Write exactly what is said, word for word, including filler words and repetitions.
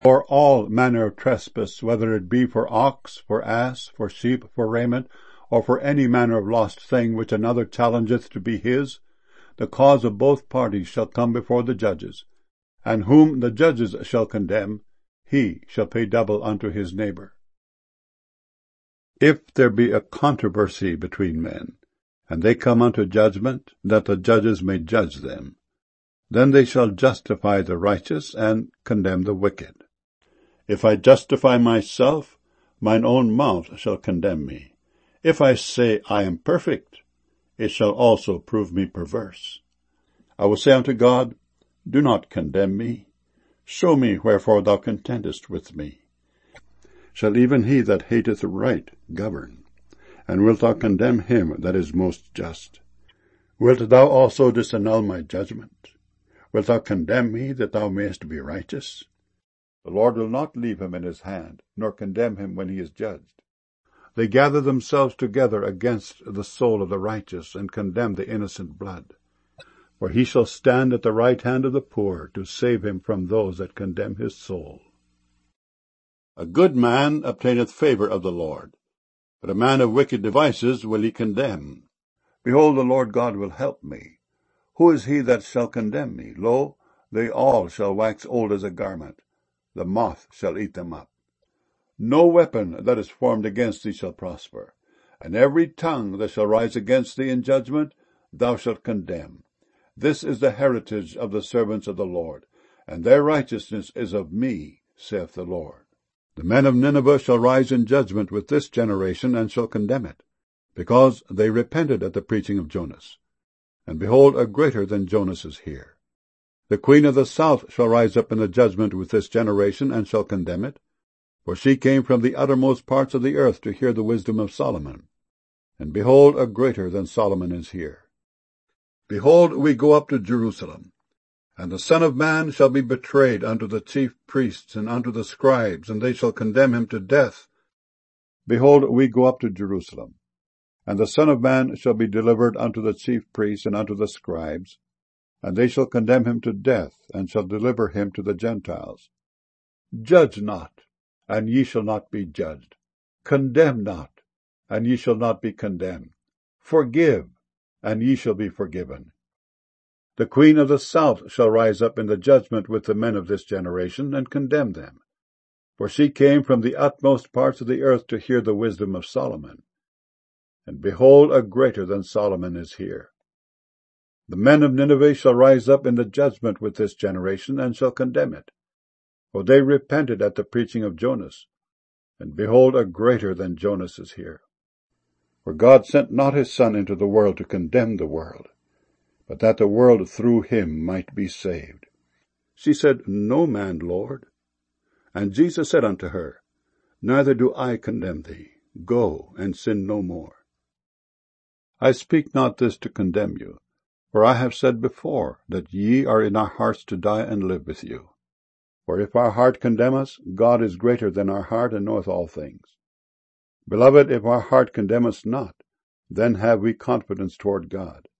For all manner of trespass, whether it be for ox, for ass, for sheep, for raiment, or for any manner of lost thing which another challengeth to be his, the cause of both parties shall come before the judges, and whom the judges shall condemn, he shall pay double unto his neighbor. If there be a controversy between men, and they come unto judgment, that the judges may judge them, then they shall justify the righteous, and condemn the wicked. If I justify myself, mine own mouth shall condemn me. If I say I am perfect, it shall also prove me perverse. I will say unto God, do not condemn me. Show me wherefore thou contendest with me. Shall even he that hateth right govern? And wilt thou condemn him that is most just? Wilt thou also disannul my judgment? Wilt thou condemn me, that thou mayest be righteous? The Lord will not leave him in his hand, nor condemn him when he is judged. They gather themselves together against the soul of the righteous, and condemn the innocent blood. For he shall stand at the right hand of the poor, to save him from those that condemn his soul. A good man obtaineth favour of the Lord, but a man of wicked devices will he condemn. Behold, the Lord God will help me. Who is he that shall condemn me? Lo, they all shall wax old as a garment. The moth shall eat them up. No weapon that is formed against thee shall prosper, and every tongue that shall rise against thee in judgment thou shalt condemn. This is the heritage of the servants of the Lord, and their righteousness is of me, saith the Lord. The men of Nineveh shall rise in judgment with this generation, and shall condemn it, because they repented at the preaching of Jonas. And behold, a greater than Jonas is here. The queen of the south shall rise up in the judgment with this generation, and shall condemn it. For she came from the uttermost parts of the earth to hear the wisdom of Solomon. And behold, a greater than Solomon is here. Behold, we go up to Jerusalem, and the Son of Man shall be betrayed unto the chief priests and unto the scribes, and they shall condemn him to death. Behold, we go up to Jerusalem, and the Son of Man shall be delivered unto the chief priests and unto the scribes, and they shall condemn him to death, and shall deliver him to the Gentiles. Judge not, and ye shall not be judged. Condemn not, and ye shall not be condemned. Forgive, and ye shall be forgiven. The queen of the south shall rise up in the judgment with the men of this generation, and condemn them. For she came from the utmost parts of the earth to hear the wisdom of Solomon. And behold, a greater than Solomon is here. The men of Nineveh shall rise up in the judgment with this generation, and shall condemn it. For they repented at the preaching of Jonas. And behold, a greater than Jonas is here. For God sent not his Son into the world to condemn the world, but that the world through him might be saved. She said, No man, Lord. And Jesus said unto her, Neither do I condemn thee. Go, and sin no more. I speak not this to condemn you, for I have said before, that ye are in our hearts to die and live with you. For if our heart condemn us, God is greater than our heart, and knoweth all things. Beloved, if our heart condemn us not, then have we confidence toward God.